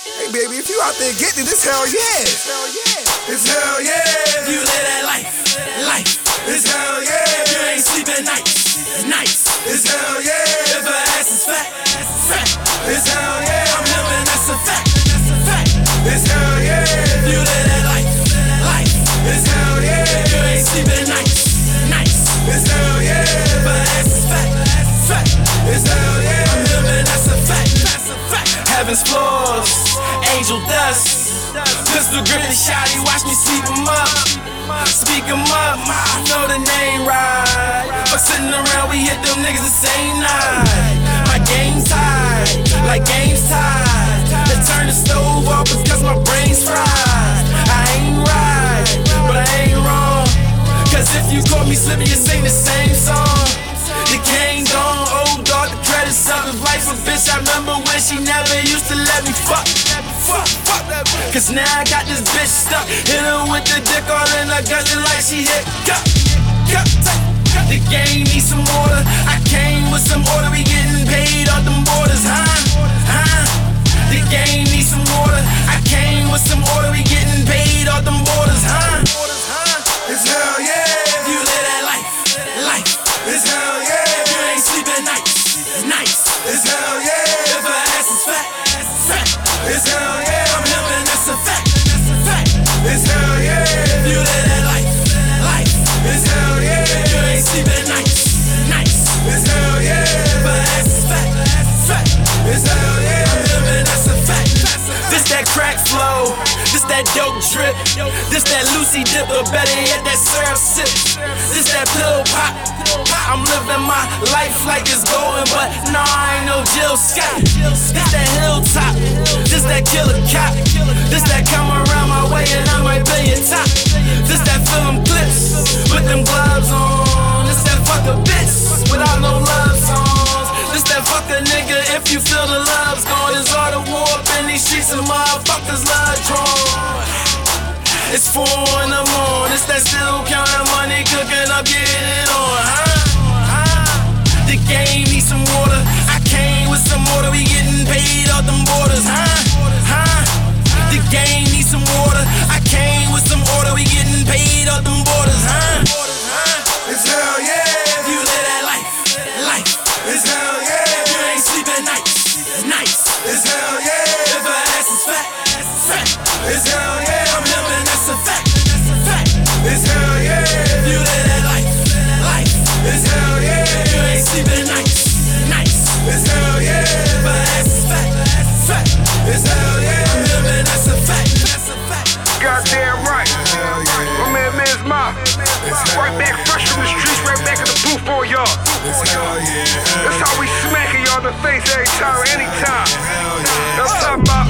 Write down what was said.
Hey baby, if you out there getting it, it's hell yeah. It's hell yeah. It's hell yeah. You live that life. It's hell yeah. You ain't sleeping nights. It's hell yeah. If her ass is fat. It's hell yeah. I'm living, that's a fact. It's hell yeah. You live that life. It's hell yeah. You ain't sleeping nights. It's hell yeah. If her ass is fat. It's hell yeah. I'm living, that's a fact. Heaven's floors, angel dust. Pistol grip the shotty, watch me sweep 'em up. Speak 'em up, I know the name right. But sitting around, we hit them niggas the same night. My game's tied, like game's tied. They turn the stove off because my brain's fried. I ain't right, but I ain't wrong. Cause if you caught me slipping, you sing the same song. The game gone, old dog, the credits up. If life a bitch, I remember when she never used to let me fuck. Cause now I got this bitch stuck. Hit her with the dick all in her guts like she hit gut. The game needs some order. I came with some order, we getting paid off them borders, huh? The game needs some order. I came with some order, we getting paid off them borders, huh? It's hell yeah. You live that life. It's hell yeah. You ain't sleeping nights. It's hell yeah. If her ass is fat. It's hell yeah. I'm living, that's a fact. It's hell yeah. You live that life. It's hell yeah. You ain't sleeping nights. It's hell yeah. If her ass is fat. It's hell yeah. I'm living, that's a fact. This that crack flow. This that dope drip. This that Lucy dip, or better yet, that syrup sip. This that pill pop. I'm living my life like it's golden, but nah, I ain't no Jill Scott. This that hilltop. This that killer cop. This that come around my way and I might be your top. This that film clips with them gloves on. This that fuck a bitch without no love songs. This that fuck a nigga if you feel the love's gone. It's all the war up in these streets and motherfuckers love drawn. It's 4 in the morning, it's that still counting money, cooking up, getting it on, The game needs some water, I came with some water, we getting paid off them borders, The game needs some water, I came with some order, we getting paid off them borders, It's hell yeah. You live that life. It's hell yeah. You ain't sleeping nights. It's hell yeah. If her ass is fat. It's hell yeah. I'm living, that's a fact. It's hell yeah. You live that life. It's hell yeah. You ain't sleeping nights. It's hell yeah. If her ass is fat. It's hell yeah. I'm living, that's a fact. Goddamn right. My man Miz Mob. Right back fresh from the streets, right back in the booth for y'all. It's hell yeah. That's how we smacking y'all in the face every time, anytime. Hell yeah. I'm talking about